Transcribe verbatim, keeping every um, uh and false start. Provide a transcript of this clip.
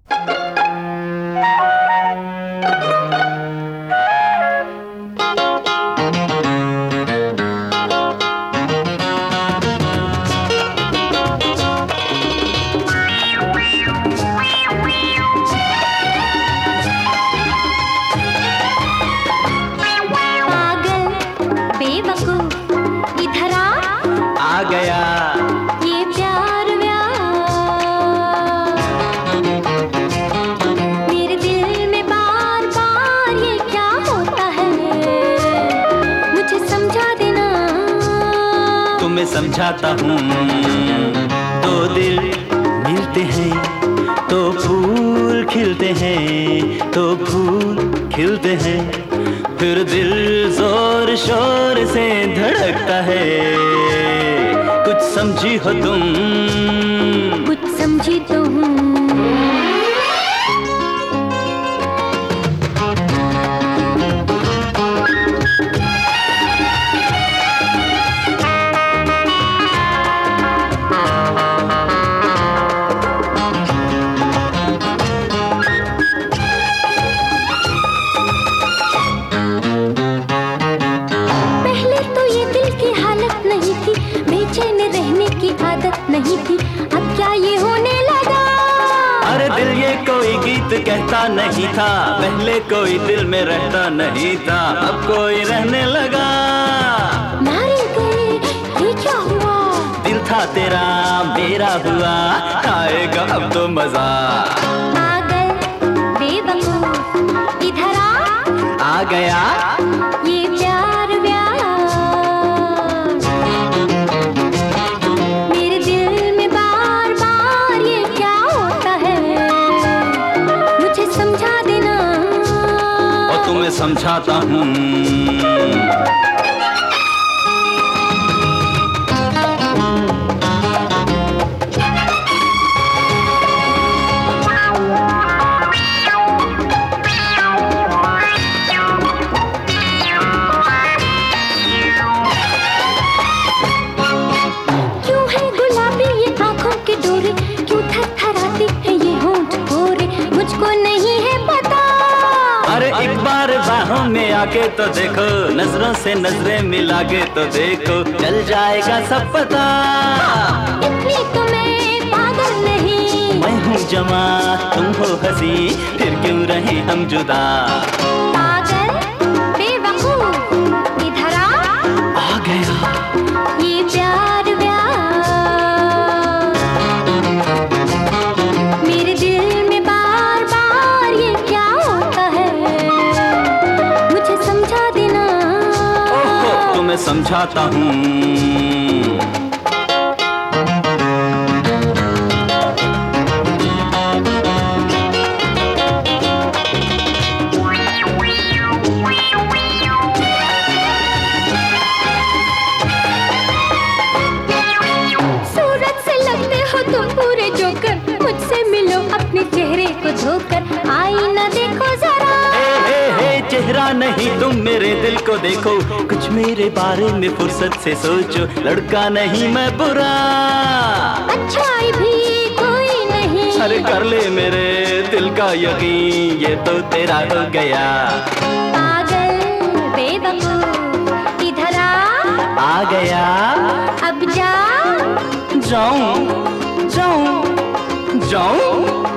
समझाता हूँ। दो दिल मिलते हैं तो फूल खिलते हैं, तो फूल खिलते हैं, फिर दिल जोर शोर से धड़कता है। कुछ समझी हो तुम? कुछ समझी तो हूँ। नहीं थी, अब क्या ये होने लगा? अरे दिल ये कोई गीत कहता नहीं था, पहले कोई दिल में रहता नहीं था, अब कोई रहने लगा। मारे गए, ये क्या हुआ? दिल था तेरा मेरा हुआ, आएगा अब तो मजा। पागल बेवकूफ इधर आ, आ गया ये प्यार व्यार। तुम्हें समझाता हूँ। क्यों है गुलाबी ये आँखों के डोरे, क्यों थरथराती है ये होंठ गोरे, मुझको नहीं है पता। अरे एक बार बाहों में आके तो देखो, नजरों से नजरें मिला के तो देखो, चल जाएगा सब पता। इतनी तो मैं पागल नहीं, मैं हूँ जवां तुम हो हंसी, फिर क्यों रहे हम जुदा। पागल बेवकूफ इधर आ, आ गया ये प्यार व्यार। मेरे दिल में बार बार ये क्या होता है, मुझे समझा देना। ओहो, तुम्हें समझाता हूँ। आईना देखो जरा। हे हे हे चेहरा नहीं तुम मेरे दिल को देखो, कुछ मेरे बारे में फुर्सत से सोचो, लड़का नहीं मैं बुरा। अच्छाई भी कोई नहीं, अरे कर ले मेरे दिल का यकीन, ये तो तेरा हो गया। पागल बेवकूफ इधर आ, आ गया अब जा। जाऊं जाऊं जाऊं